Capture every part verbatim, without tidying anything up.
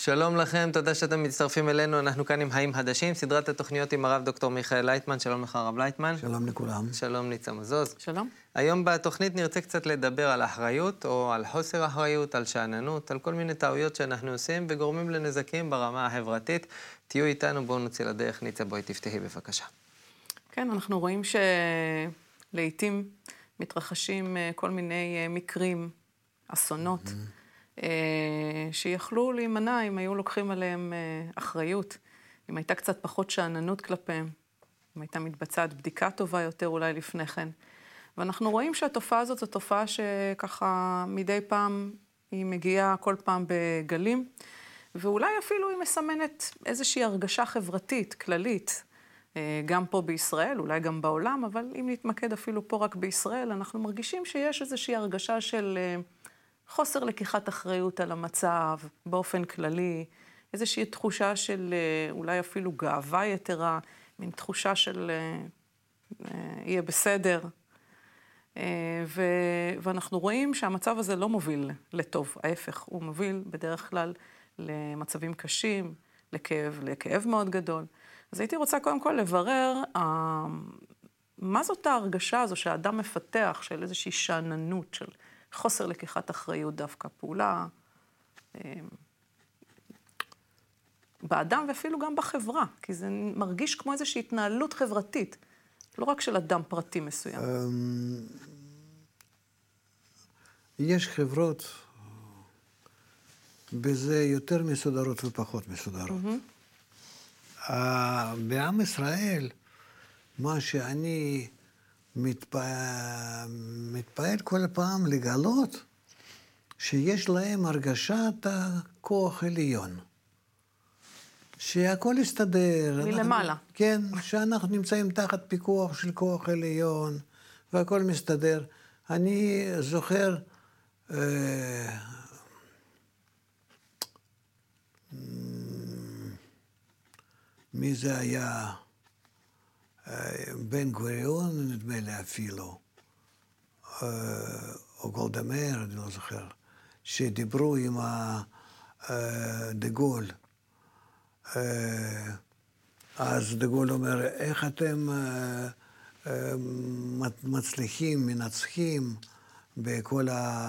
שלום לכם, תודה שאתם מצטרפים אלינו. אנחנו כאן עם חיים חדשים, סדרת התוכניות עם הרב דוקטור מיכאל לייטמן. שלום לך, הרב לייטמן. שלום לכולם. שלום ניצה מזוז. שלום. היום בתוכנית נרצה קצת לדבר על אחריות, או על חוסר אחריות, על שאננות, על כל מיני טעויות שאנחנו עושים וגורמים לנזקים ברמה החברתית. תהיו איתנו, בואו נוציא לדרך. ניצה, בואי תפתחי בבקשה. כן, אנחנו רואים שלעיתים מתרחשים כל מיני מקרים, אסונות, mm-hmm. שיכלו להימנע אם היו לוקחים עליהם אחריות, אם הייתה קצת פחות שאננות כלפיהם, אם הייתה מתבצעת בדיקה טובה יותר אולי לפני כן. ואנחנו רואים שהתופעה הזאת זו תופעה שככה מדי פעם היא מגיעה כל פעם בגלים, ואולי אפילו היא מסמנת איזושהי הרגשה חברתית, כללית, גם פה בישראל, אולי גם בעולם, אבל אם נתמקד אפילו פה רק בישראל, אנחנו מרגישים שיש איזושהי הרגשה של חוסר לקיחת אחריות על המצב, באופן כללי, איזושהי תחושה של אולי אפילו גאווה יתרה, מין תחושה של יהיה בסדר. ו... ואנחנו רואים שהמצב הזה לא מוביל לטוב, ההפך, הוא מוביל בדרך כלל למצבים קשים, לכאב, לכאב מאוד גדול. אז הייתי רוצה קודם כל לברר, אה, מה זאת ההרגשה הזו שהאדם מפתח של איזושהי שאננות, של חוסר לקיחת אחריות דווקא, פעולה אה, באדם ואפילו גם בחברה, כי זה מרגיש כמו איזושהי התנהלות חברתית, לא רק של אדם פרטי מסוים. יש חברות בזה יותר מסודרות ופחות מסודרות. Uh, בעם ישראל, מה שאני מתפעל, מתפעל כל פעם לגלות, שיש להם הרגשת הכוח עליון. שהכל יסתדר. מלמעלה. אנחנו, כן, שאנחנו נמצאים תחת פיקוח של כוח עליון, והכל מסתדר. אני זוכר, uh, מי זה היה? בן גוריון, נדמה לי אפילו, או גולדה מאיר, אני לא זוכר, שדיברו עם דה גול. אז דה גול אומר, איך אתם מצליחים, מנצחים בכל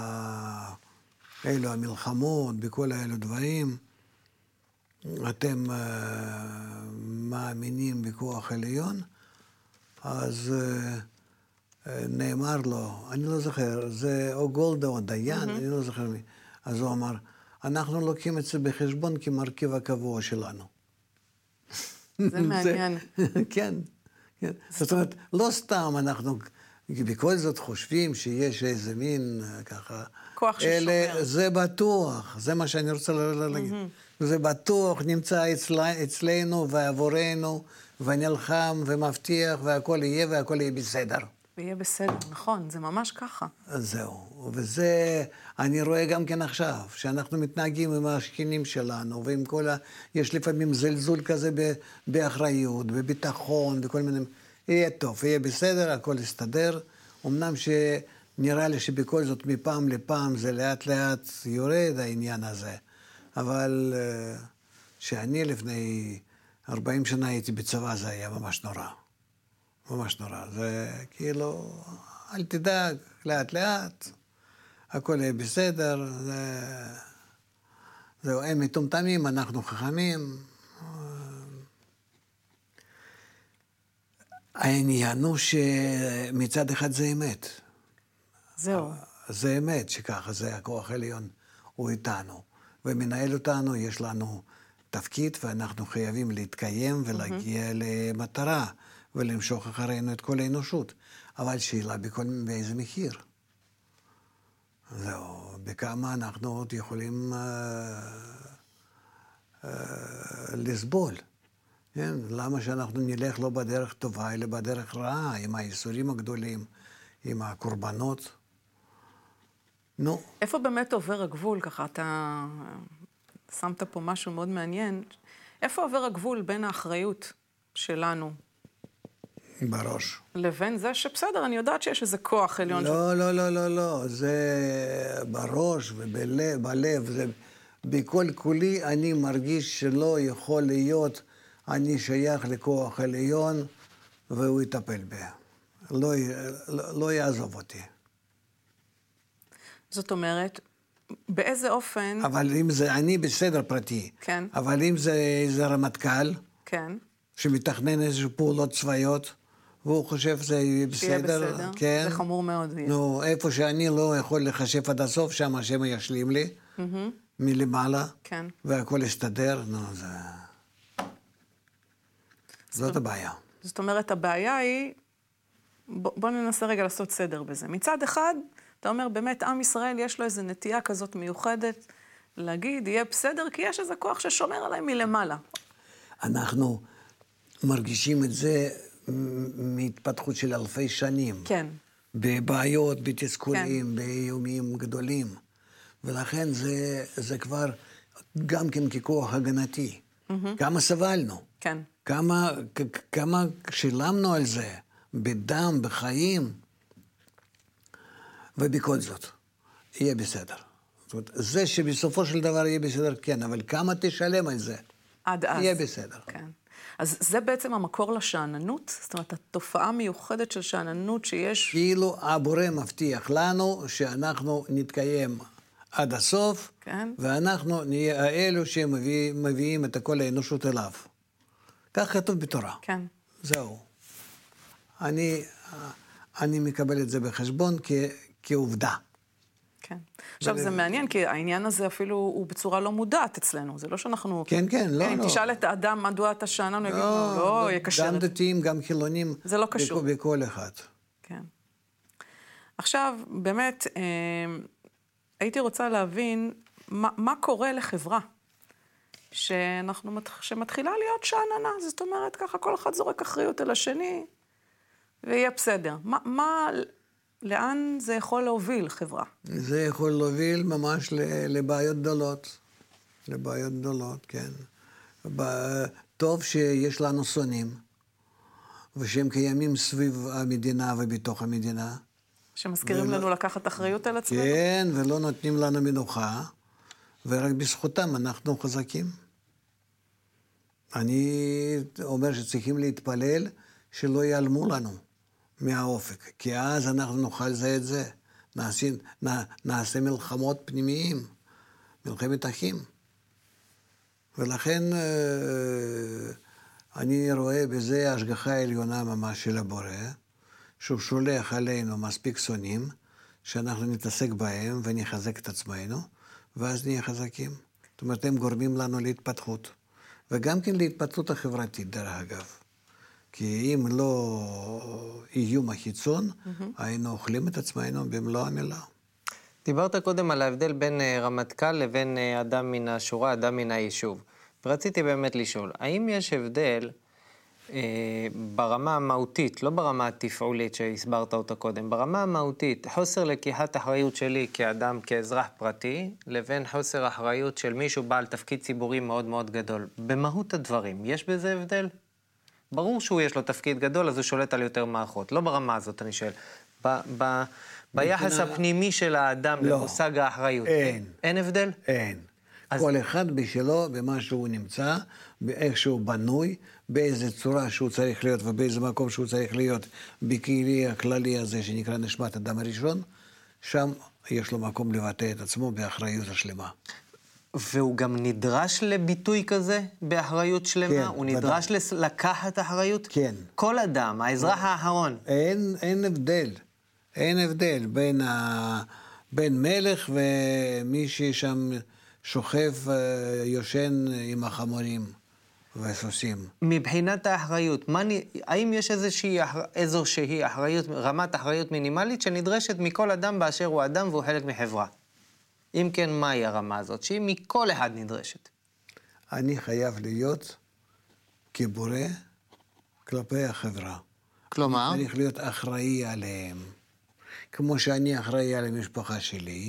אלו המלחמות, בכל אלו דברים, אתם uh, מאמינים בכוח עליון, אז uh, uh, נאמר לו, אני לא זוכר, זה או גולדה או דיין, mm-hmm. אני לא זוכר מי. אז הוא אמר, אנחנו לוקחים את זה בחשבון כמרכיב הקבוע שלנו. זה מעניין. כן, כן. זאת אומרת, לא סתם אנחנו בכל זאת חושבים שיש איזה מין ככה... כוח ששומר. זה בטוח, זה מה שאני רוצה להגיד. Mm-hmm. זה בטוח נמצא אצלה, אצלנו ועבורנו, ונלחם ומבטיח, והכל יהיה והכל יהיה בסדר. ויהיה בסדר, נכון, זה ממש ככה. זהו, וזה, אני רואה גם כן עכשיו, שאנחנו מתנהגים עם השכנים שלנו, ועם כל ה... יש לפעמים זלזול כזה ב... באחריות, בביטחון, וכל מיני... יהיה טוב, יהיה בסדר, הכל יסתדר. אמנם שנראה לי שבכל זאת מפעם לפעם זה לאט לאט יורד העניין הזה. אבל שאני לפני ארבעים שנה הייתי בצבא, זה היה ממש נורא. ממש נורא. זה כאילו, אל תדאג, לאט לאט, הכל יהיה בסדר. זה... זהו, הם מטומטמים, אנחנו חכמים. העניין הוא שמצד אחד זה אמת. זהו. זה אמת שככה, זה הכוח העליון, הוא איתנו. ומנהל אותנו, יש לנו תפקיד, ואנחנו חייבים להתקיים ולהגיע mm-hmm. למטרה, ולמשוך אחרינו את כל האנושות. אבל שאלה בכל, באיזה מחיר. זהו, בכמה אנחנו עוד יכולים uh, uh, לסבול. כן? למה שאנחנו נלך לא בדרך טובה, אלא בדרך רעה, עם האיסורים הגדולים, עם הקורבנות. נו. איפה באמת עובר הגבול? ככה אתה שמת פה משהו מאוד מעניין. איפה עובר הגבול בין האחריות שלנו? בראש. לבין זה שבסדר, אני יודעת שיש איזה כוח עליון. לא, ש... לא, לא, לא, לא. זה בראש ובלב, בלב, זה בכל כולי אני מרגיש שלא יכול להיות, אני שייך לכוח עליון, והוא יטפל בי. לא, לא, לא יעזוב אותי. זאת אומרת, באיזה אופן... אבל אם זה, אני בסדר פרטי. כן. אבל אם זה איזה רמטכ"ל, כן. שמתכנן איזשהו פעולות צבאיות, והוא חושב שזה יהיה בסדר. שיהיה בסדר. כן. זה חמור מאוד. נו, איפה שאני לא יכול לחשב עד הסוף, שם השם ישלים לי, Mm-hmm. מלמעלה, כן. והכל יסתדר, נו, זה... זאת הבעיה. זאת אומרת, הבעיה היא, בוא, בוא ננסה רגע לעשות סדר בזה. מצד אחד, אתה אומר, באמת, עם ישראל יש לו איזו נטייה כזאת מיוחדת, להגיד, יהיה בסדר, כי יש איזה כוח ששומר עליהם מלמעלה. אנחנו מרגישים את זה מהתפתחות של אלפי שנים. כן. בבעיות, בתסכולים, כן. באיומים גדולים. ולכן זה, זה כבר גם כן ככוח הגנתי. Mm-hmm. כמה סבלנו. כן. כמה, כ- כמה שילמנו על זה, בדם, בחיים, ובכל זאת, יהיה בסדר. זאת אומרת, זה שבסופו של דבר יהיה בסדר, כן, אבל כמה תשלם על זה? עד אז. יהיה בסדר. כן. אז זה בעצם המקור לשאננות? זאת אומרת, התופעה מיוחדת של שאננות שיש... כאילו הבורא מבטיח לנו שאנחנו נתקיים עד הסוף, כן. ואנחנו נהיה האלו שמביאים את כל האנושות אליו. כך כתוב בתורה. כן. זהו. אני, אני מקבל את זה בחשבון כ, כעובדה. כן. עכשיו, זה מעניין, כי העניין הזה אפילו הוא בצורה לא מודעת אצלנו. זה לא שאנחנו... כן, כן, לא, אם לא. תשאל את האדם מדוע אתה שאנן, הוא יגיד, לא, יקשר גם את זה. דתיים, גם חילונים. זה לא קשור. בכ, בכל אחד. כן. עכשיו, באמת, אה, הייתי רוצה להבין מה, מה קורה לחברה שאנחנו, שמתחילה להיות שאננה. זאת אומרת, ככה כל אחד זורק אחריות על השני, ויהיה בסדר. מה, מה, לאן זה יכול להוביל חברה? זה יכול להוביל ממש לבעיות גדולות. לבעיות גדולות, כן. טוב שיש לנו שונאים, ושהם קיימים סביב המדינה ובתוך המדינה. שמזכירים לנו לקחת אחריות על עצמנו? כן, ולא נותנים לנו מנוחה, ורק בזכותם אנחנו חזקים. אני אומר שצריכים להתפלל שלא ייעלמו לנו מהאופק, כי אז אנחנו נוכל זה את זה. נעשה, נ, נעשה מלחמות פנימיים, מלחמת אחים. ולכן אני רואה בזה השגחה העליונה ממש של הבורא, שהוא שולח עלינו מספיק שונאים, שאנחנו נתעסק בהם ונחזק את עצמנו, ואז נהיה חזקים. זאת אומרת, הם גורמים לנו להתפתחות. וגם כן להתפתחות החברתית, דרך אגב. כי אם לא איום החיצון, mm-hmm. היינו אוכלים את עצמנו במלוא המילה. דיברת קודם על ההבדל בין רמטכ"ל לבין אדם מן השורה, אדם מן היישוב. ורציתי באמת לשאול, האם יש הבדל אה, ברמה המהותית, לא ברמה התפעולית שהסברת אותה קודם, ברמה המהותית, חוסר לקיחת אחריות שלי כאדם, כאזרח פרטי, לבין חוסר אחריות של מישהו בעל תפקיד ציבורי מאוד מאוד גדול. במהות הדברים, יש בזה הבדל? ברור שהוא יש לו תפקיד גדול, אז הוא שולט על יותר מערכות. לא ברמה הזאת, אני שואל. ב- ב- ביחס הפנימי של האדם לא. למושג האחריות. אין. אין הבדל? אין. אז... כל אחד בשלו, במה שהוא נמצא, באיך שהוא בנוי, באיזה צורה שהוא צריך להיות ובאיזה מקום שהוא צריך להיות, בכלי הכללי הזה שנקרא נשמת אדם הראשון, שם יש לו מקום לבטא את עצמו באחריות השלמה. והוא גם נדרש לביטוי כזה באחריות שלמה? כן, הוא נדרש לס... לקחת אחריות? כן. כל אדם, האזרח האחרון. אין, אין הבדל. אין הבדל בין, ה... בין מלך ומי ששם שוכב, יושן עם החמורים וסוסים. מבחינת האחריות, מה, האם יש איזושהי, איזושהי אחריות, רמת אחריות מינימלית שנדרשת מכל אדם באשר הוא אדם והוא חלק מחברה? אם כן, מהי הרמה הזאת? שהיא מכל אחד נדרשת. אני חייב להיות כבורא כלפי החברה. כלומר? צריך להיות אחראי עליהם. כמו שאני אחראי על המשפחה שלי,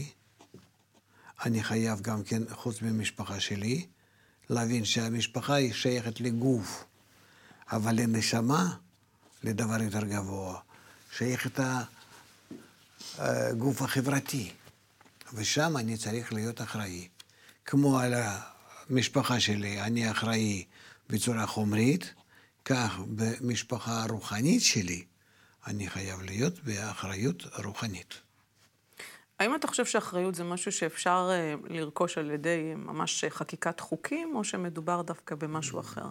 אני חייב גם כן, חוץ ממשפחה שלי, להבין שהמשפחה היא שייכת לגוף, אבל לנשמה, לדבר יותר גבוה, שייכת הגוף החברתי. ושם אני צריך להיות אחראי. כמו על המשפחה שלי, אני אחראי בצורה חומרית, כך במשפחה הרוחנית שלי, אני חייב להיות באחריות רוחנית. האם אתה חושב שאחריות זה משהו שאפשר uh, לרכוש על ידי ממש חקיקת חוקים, או שמדובר דווקא במשהו אחר?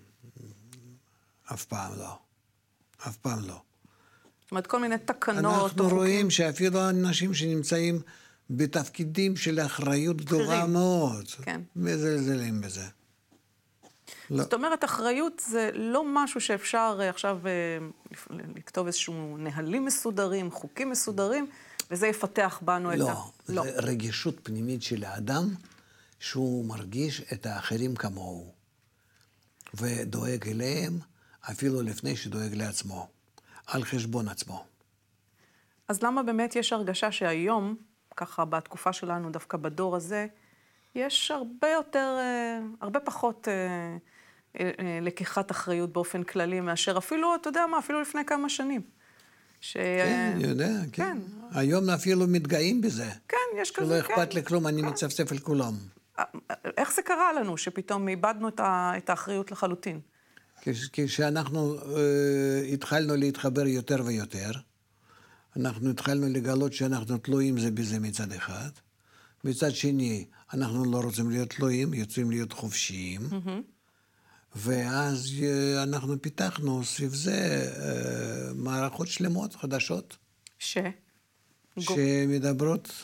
אף פעם לא. אף פעם לא. זאת אומרת, כל מיני תקנות אנחנו רואים שאפילו אנשים שנמצאים בתפקידים של אחריות גדולה מאוד, כן. מזלזלים בזה. לא. זאת אומרת, אחריות זה לא משהו שאפשר uh, עכשיו uh, לכתוב איזשהו נהלים מסודרים, חוקים מסודרים, וזה יפתח בנו לא, את ה... לא, זה רגישות פנימית של האדם, שהוא מרגיש את האחרים כמוהו, ודואג אליהם אפילו לפני שדואג לעצמו, על חשבון עצמו. אז למה באמת יש הרגשה שהיום, ככה בתקופה שלנו, דווקא בדור הזה, יש הרבה יותר, הרבה פחות לקיחת אחריות באופן כללי, מאשר אפילו, אתה יודע מה, אפילו לפני כמה שנים. ש... כן, אני יודע, כן. היום אפילו מתגאים בזה. כן, יש כזה, שלא אכפת לי כלום, אני מצפצף על כולם. איך זה קרה לנו, שפתאום איבדנו את האחריות לחלוטין? כשאנחנו התחלנו להתחבר יותר ויותר, אנחנו התחלנו לגלות שאנחנו תלויים זה בזה מצד אחד, מצד שני, אנחנו לא רוצים להיות תלויים, יוצאים להיות חופשיים, ואז אנחנו פיתחנו סביב זה מערכות שלמות, חדשות, ש? שמדברות,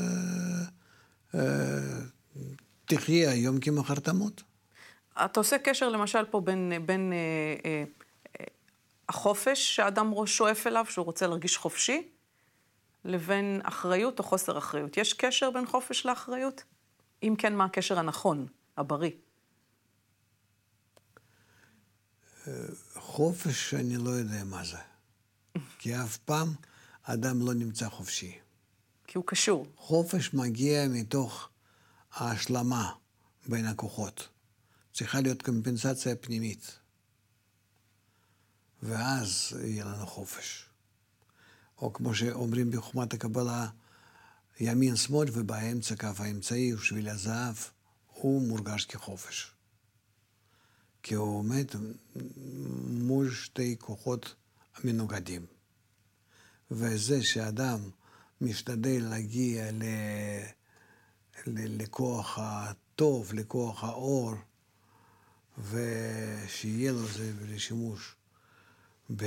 תחיה היום כמחר תמות. אתה עושה קשר למשל פה בין, בין אה, אה, אה, החופש שהאדם שואף אליו, שהוא רוצה להרגיש חופשי, לבין אחריות או חוסר אחריות. יש קשר בין חופש לאחריות? אם כן, מה הקשר הנכון, הבריא? חופש, אני לא יודע מה זה. כי אף פעם אדם לא נמצא חופשי. כי הוא קשור. חופש מגיע מתוך ההשלמה בין הכוחות. צריכה להיות קומפנסציה פנימית. ואז יהיה לנו חופש. או כמו שאומרים בחוכמת הקבלה, ימין שמאל ובאמצע קו האמצעי ושביל הזהב, הוא מורגש כחופש. כי הוא עומד מול שתי כוחות מנוגדים. וזה שאדם משתדל להגיע ל... ל... לכוח הטוב, לכוח האור, ושיהיה לו זה לשימוש ב...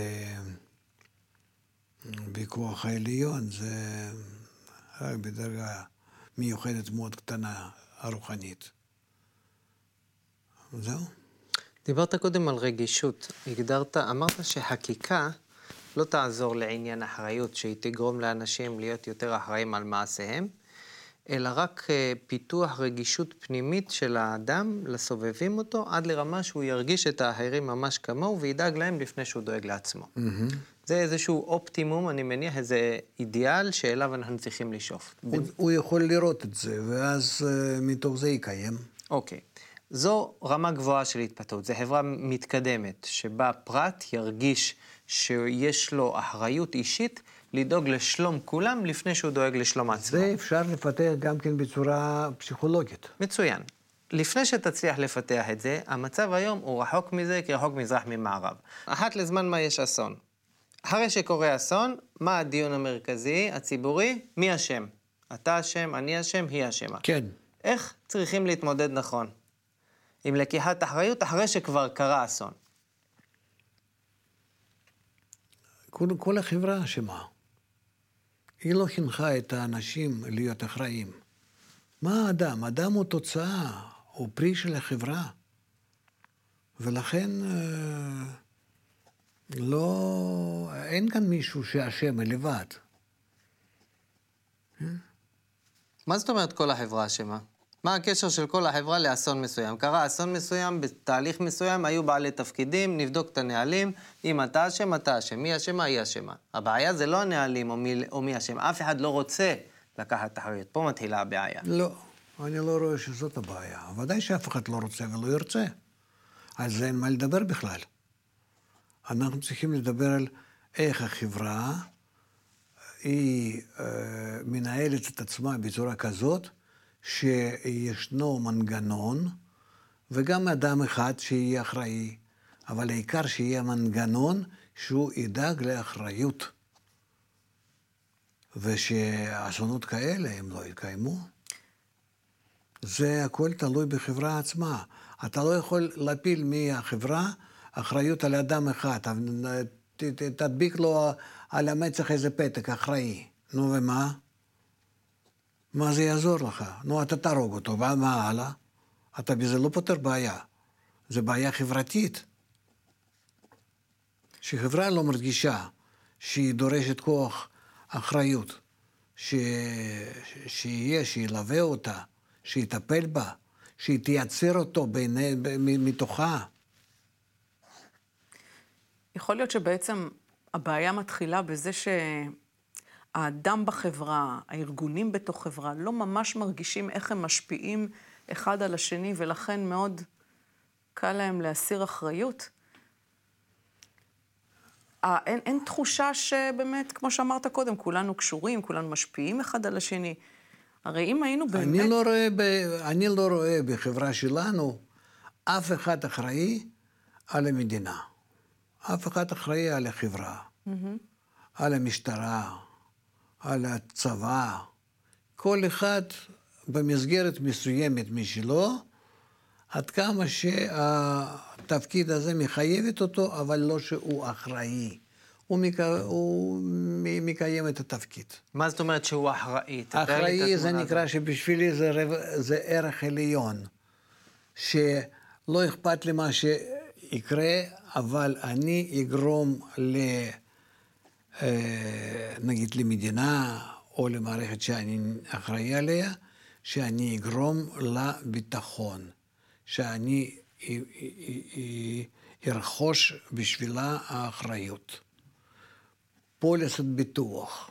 בכוח העליון, זה רק בדרגה מיוחדת מאוד קטנה, הרוחנית. זהו. דיברת קודם על רגישות. הגדרת, אמרת שחקיקה לא תעזור לעניין אחריות, שהיא תגרום לאנשים להיות יותר אחראים על מעשיהם, אלא רק פיתוח רגישות פנימית של האדם לסובבים אותו, עד לרמה שהוא ירגיש את האחרים ממש כמוהו, וידאג להם לפני שהוא דואג לעצמו. Mm-hmm. זה איזשהו אופטימום, אני מניח, איזה אידיאל שאליו אנחנו צריכים לשאוף. הוא, ב... הוא יכול לראות את זה, ואז uh, מתוך זה יקיים. אוקיי. זו רמה גבוהה של התפתחות. זו חברה מתקדמת, שבה פרט ירגיש שיש לו אחריות אישית, לדאוג לשלום כולם לפני שהוא דואג לשלום עצמו. זה אפשר לפתח גם כן בצורה פסיכולוגית. מצוין. לפני שתצליח לפתח את זה, המצב היום הוא רחוק מזה, כי רחוק מזרח ממערב. אחת לזמן מה יש אסון. אחרי שקורה אסון, מה הדיון המרכזי, הציבורי? מי אשם? אתה אשם, אני אשם, היא אשמה. כן. איך צריכים להתמודד נכון? עם לקיחת אחריות אחרי שכבר קרה אסון. כל, כל החברה אשמה. היא לא חינכה את האנשים להיות אחראים. מה האדם? אדם הוא תוצאה, הוא פרי של החברה. ולכן לא, אין כאן מישהו שאשם לבד. מה זאת אומרת כל החברה אשמה? מה הקשר של כל החברה לאסון מסוים? קרה אסון מסוים, בתהליך מסוים, היו בעלי תפקידים, נבדוק את הנהלים, אם אתה אשם, אתה אשם, מי אשמה, היא אשמה. הבעיה זה לא הנהלים או מי, או מי אשם, אף אחד לא רוצה לקחת אחריות. פה מתחילה הבעיה. לא, אני לא רואה שזאת הבעיה. ודאי שאף אחד לא רוצה ולא ירצה. אז אין מה לדבר בכלל. אנחנו צריכים לדבר על איך החברה היא אה, מנהלת את עצמה בצורה כזאת, שישנו מנגנון, וגם אדם אחד שיהיה אחראי, אבל העיקר שיהיה מנגנון שהוא ידאג לאחריות. ושאסונות כאלה הם לא יתקיימו. זה הכל תלוי בחברה עצמה. אתה לא יכול להפיל מהחברה אחריות על אדם אחד. תדביק לו על המצח איזה פתק, אחראי. נו ומה? מה זה יעזור לך? נו, אתה תרוג אותו, ומה הלאה? אתה בזה לא פותר בעיה. זה בעיה חברתית. שחברה לא מרגישה שהיא דורשת כוח אחריות, ש... שיהיה, שילווה אותה, שיטפל בה, שהיא תייצר אותו ביני, מתוכה. יכול להיות שבעצם הבעיה מתחילה בזה שהאדם בחברה, הארגונים בתוך חברה, לא ממש מרגישים איך הם משפיעים אחד על השני, ולכן מאוד קל להם להסיר אחריות. אין, אין תחושה שבאמת, כמו שאמרת קודם, כולנו קשורים, כולנו משפיעים אחד על השני. הרי אם היינו באמת... אני לא רואה, ב, אני לא רואה בחברה שלנו אף אחד אחראי על המדינה. אף אחד אחראי על החברה, mm-hmm. על המשטרה, על הצבא. כל אחד במסגרת מסוימת משלו, עד כמה שהתפקיד הזה מחייבת אותו, אבל לא שהוא אחראי. הוא, מק... הוא מקיים את התפקיד. מה זאת אומרת שהוא אחראי? אחראי זה נקרא שבשבילי זה, רב... זה ערך עליון. שלא אכפת לי מה שיקרה, אבל אני אגרום ל... נגיד למדינה או למערכת שאני אחראי עליה, שאני אגרום לביטחון. שאני ארכוש בשבילה האחריות. פוליסת ביטוח.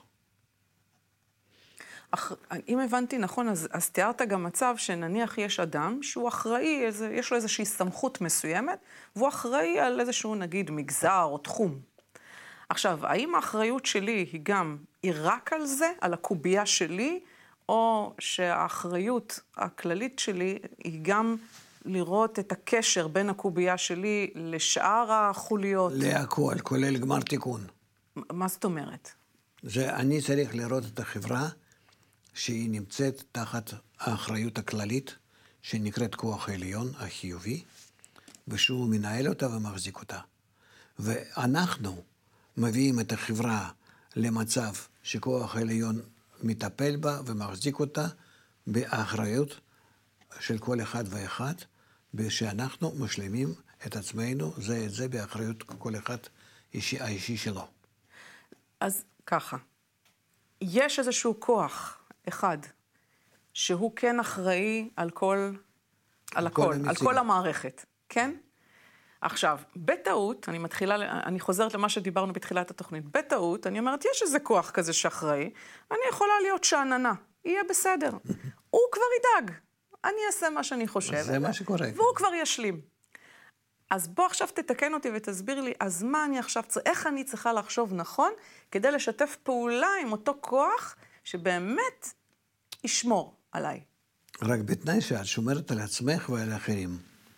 אך, אם הבנתי נכון, אז, אז תיארת גם מצב שנניח יש אדם שהוא אחראי, איזה, יש לו איזושהי סמכות מסוימת, והוא אחראי על איזשהו נגיד מגזר או תחום. עכשיו, האם האחריות שלי היא גם, היא רק על זה, על הקובייה שלי, או שהאחריות הכללית שלי היא גם לראות את הקשר בין הקובייה שלי לשאר החוליות? להכל, כולל גמר תיקון. מה זאת אומרת? זה אני צריך לראות את החברה שהיא נמצאת תחת האחריות הכללית, שנקראת כוח העליון, החיובי, ושהוא מנהל אותה ומחזיק אותה. ואנחנו מביאים את החברה למצב שכוח העליון מטפל בה ומחזיק אותה באחריות של כל אחד ואחד, ושאנחנו משלימים את עצמנו, זה את זה באחריות כל אחד אישי, האישי שלו. אז ככה, יש איזשהו כוח אחד, שהוא כן אחראי על כל, על הכל, על כל המערכת, כן? עכשיו, בטעות, אני מתחילה, אני חוזרת למה שדיברנו בתחילת התוכנית, בטעות, אני אומרת, יש איזה כוח כזה שאחראי, אני יכולה להיות שעננה, יהיה בסדר. הוא כבר ידאג, אני אעשה מה שאני חושבת. זה מה שקורה. והוא כבר ישלים. אז בוא עכשיו תתקן אותי ותסביר לי, אז מה אני עכשיו, איך אני צריכה לחשוב נכון, כדי לשתף פעולה עם אותו כוח שבאמת ישמור עליי. רק בתנאי שאת שומרת על עצמך ועל האחרים.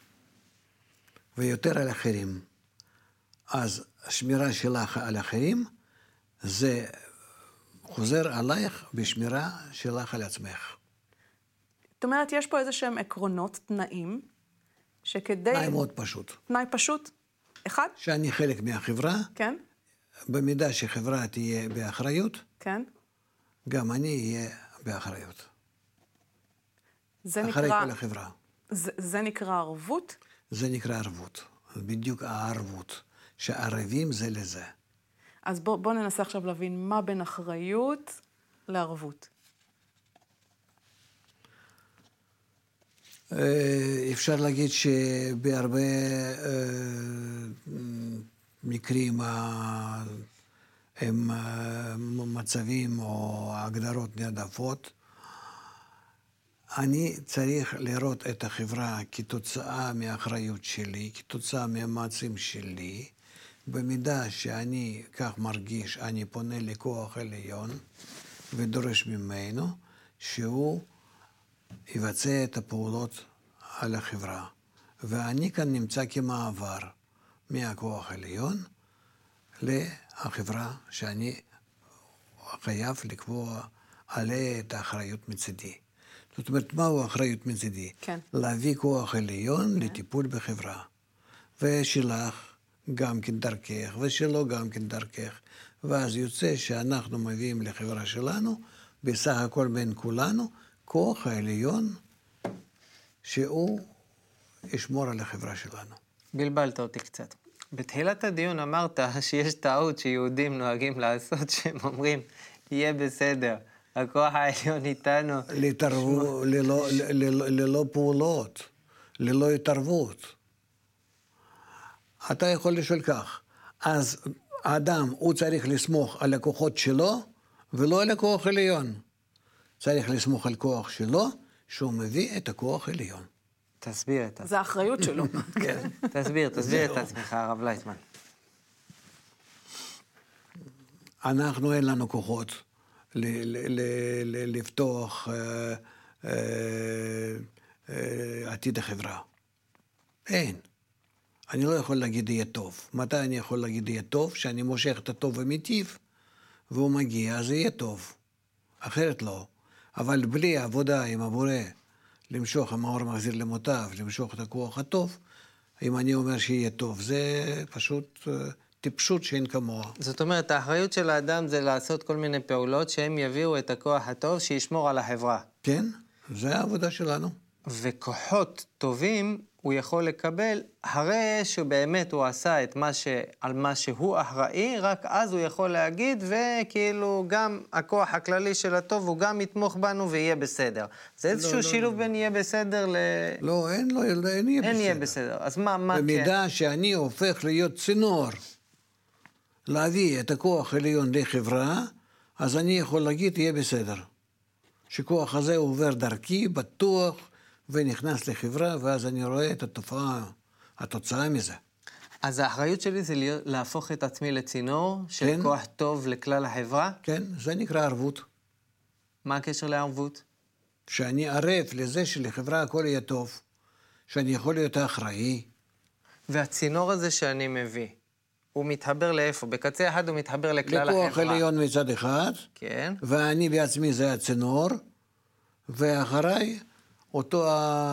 ויותר על אחרים. אז השמירה שלך על אחרים, זה חוזר עלייך בשמירה שלך על עצמך. זאת אומרת, יש פה איזה שהם עקרונות, תנאים, שכדי... תנאי מאוד פשוט. תנאי פשוט? אחד? שאני חלק מהחברה. כן. במידה שחברה תהיה באחריות, כן. גם אני אהיה באחריות. זה אחרי נקרא... כל החברה. זה, זה נקרא ערבות? זה נקרא ערבות. בדיוק הערבות. שערבים זה לזה. אז בוא, בוא ננסה עכשיו להבין מה בין אחריות לערבות. אפשר להגיד שבהרבה מקרים הם מצבים או הגדרות נעדפות. אני צריך לראות את החברה כתוצאה מהאחריות שלי, כתוצאה מהמאמצים שלי. במידה שאני כך מרגיש, אני פונה לכוח עליון ודורש ממנו שהוא יבצע את הפעולות על החברה. ואני כאן נמצא כמעבר מהכוח העליון לחברה שאני חייב לקבוע עליה את האחריות מצידי. זאת אומרת, מהו האחריות מצידי? כן. להביא כוח עליון לטיפול בחברה. ושלך גם כן דרכך, ושלו גם כן דרכך. ואז יוצא שאנחנו מביאים לחברה שלנו, בסך הכל בין כולנו, כוח העליון שהוא ישמור על החברה שלנו. בלבלת אותי קצת. בתחילת הדיון אמרת שיש טעות שיהודים נוהגים לעשות, שהם אומרים, יהיה בסדר, הכוח העליון איתנו. להתערבו, ללא, ללא, ללא פעולות, ללא התערבות. אתה יכול לשאול כך, אז האדם הוא צריך לסמוך על הכוחות שלו, ולא על הכוח העליון. צריך לסמוך על כוח שלו, שהוא מביא את הכוח העליון. תסביר את זה. זה האחריות שלו. כן. תסביר, תסביר את עצמך, הרב לייטמן. אנחנו אין לנו כוחות ל- ל- ל- לפתוח אה, אה, אה, עתיד החברה. אין. אני לא יכול להגיד יהיה טוב. מתי אני יכול להגיד יהיה טוב? שאני מושך את הטוב ומיטיב, והוא מגיע, אז יהיה טוב. אחרת לא. אבל בלי עבודה עם הבורא, למשוך, המאור מחזיר למוטב, למשוך את הכוח הטוב, אם אני אומר שיהיה טוב, זה פשוט uh, טיפשות שאין כמוה. זאת אומרת, האחריות של האדם זה לעשות כל מיני פעולות שהם יביאו את הכוח הטוב שישמור על החברה. כן, זה העבודה שלנו. וכוחות טובים הוא יכול לקבל, הרי שבאמת הוא עשה את מה ש... על מה שהוא אחראי, רק אז הוא יכול להגיד, וכאילו גם הכוח הכללי של הטוב, הוא גם יתמוך בנו ויהיה בסדר. זה איזשהו לא, שילוב לא. בין יהיה בסדר ל... לא, אין, לא, אין יהיה אין בסדר. יהיה בסדר. אז מה, מה במידה כן? שאני הופך להיות צינור, להביא את הכוח העליון לחברה, אז אני יכול להגיד, יהיה בסדר. שכוח הזה עובר דרכי, בטוח, ונכנס לחברה, ואז אני רואה את התופעה, התוצאה מזה. אז האחריות שלי זה להיות, להפוך את עצמי לצינור של כן. כוח טוב לכלל החברה. כן, זה נקרא ערבות. מה הקשר לערבות? שאני ערב לזה שלחברה הכל יהיה טוב, שאני יכול להיות אחראי. והצינור הזה שאני מביא, הוא מתחבר לאיפה? בקצה אחד הוא מתחבר לכלל החברה. לכוח עליון מצד אחד, כן. ואני בעצמי זה הצינור, ואחריי אותו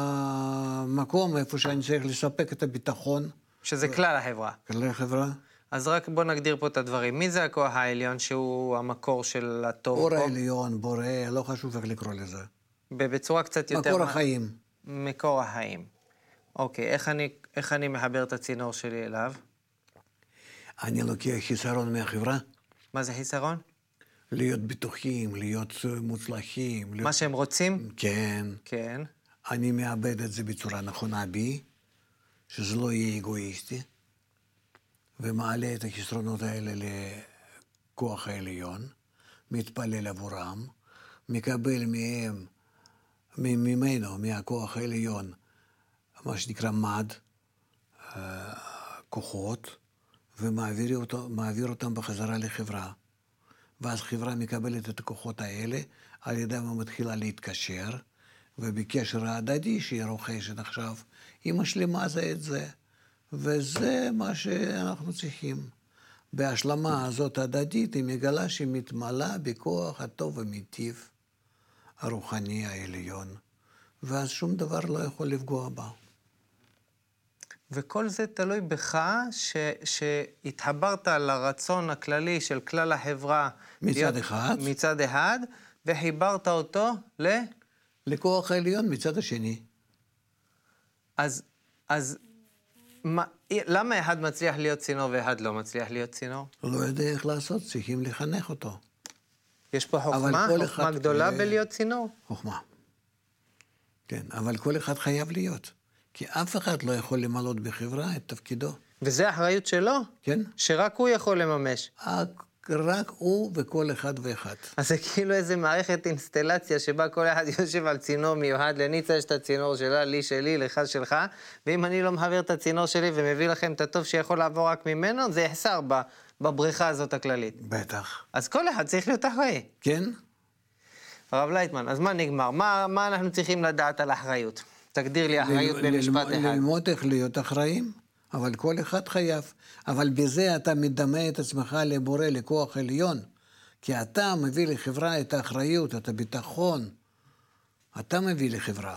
המקום איפה שאני צריך לספק את הביטחון. שזה כלל החברה. כלל החברה. אז רק בוא נגדיר פה את הדברים. מי זה הכוח העליון שהוא המקור של הטוב אור פה? העליון, בורא, לא חשוב איך לקרוא לזה. בצורה קצת יותר... מקור מה- החיים. מקור החיים. אוקיי, איך אני, איך אני מחבר את הצינור שלי אליו? אני לוקח חיסרון מהחברה, מה זה חיסרון? להיות בטוחים, להיות מוצלחים. להיות... מה שהם רוצים? כן. כן. אני מאבד את זה בצורה נכונה בי, שזה לא יהיה אגואיסטי, ומעלה את החסרונות האלה לכוח העליון, מתפלל עבורם, מקבל מהם, ממנו, מהכוח העליון, מה שנקרא מד, כוחות, ומעביר אותו, מעביר אותם בחזרה לחברה. ואז חברה מקבלת את הכוחות האלה, על ידם היא מתחילה להתקשר, ובקשר ההדדי שהיא רוכשת עכשיו, היא משלימה זה את זה. וזה מה שאנחנו צריכים. בהשלמה הזאת ההדדית היא מגלה שהיא מתמלאה בכוח הטוב ומיטיב, הרוחני העליון, ואז שום דבר לא יכול לפגוע בה. וכל זה תלוי בך ש, שהתחברת לרצון הכללי של כלל החברה. מצד להיות, אחד. מצד אחד, וחיברת אותו ל... לכוח העליון מצד השני. אז, אז מה, למה אחד מצליח להיות צינור ואחד לא מצליח להיות צינור? לא יודע איך לעשות, צריכים לחנך אותו. יש פה חוכמה, כל חוכמה אחד- גדולה בלהיות צינור. חוכמה. כן, אבל כל אחד חייב להיות. כי אף אחד לא יכול למלות בחברה את תפקידו. וזה האחריות שלו, כן? שרק הוא יכול לממש. רק הוא וכל אחד ואחד. אז זה כאילו איזה מערכת אינסטלציה שבה כל אחד יושב על צינור מיוחד, לניצה יש את הצינור שלה, לי שלי, לך שלך, ואם אני לא מחבר את הצינור שלי ומביא לכם את הטוב שיכול לעבור רק ממנו, זה יחסר ב- בבריכה הזאת הכללית. בטח. אז כל אחד צריך להיות אחראי. כן? הרב לייטמן, אז מה נגמר? מה, מה אנחנו צריכים לדעת על אחריות? תגדיר לי אחריות ל- במשפט ללמוד- אחד. ללמוד איך להיות אחראים, אבל כל אחד חייב. אבל בזה אתה מדמה את עצמך לבורא, לכוח עליון. כי אתה מביא לחברה את האחריות, את הביטחון. אתה מביא לחברה.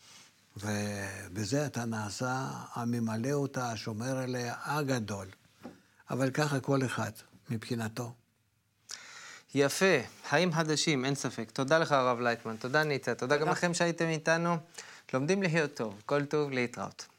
ובזה אתה נעשה הממלא אותה, השומר עליה הגדול. אבל ככה כל אחד, מבחינתו. יפה, חיים חדשים, אין ספק. תודה לך הרב לייטמן, תודה ניצה, תודה גם לכם שהייתם איתנו. לומדים להיות טוב, כל טוב, להתראות.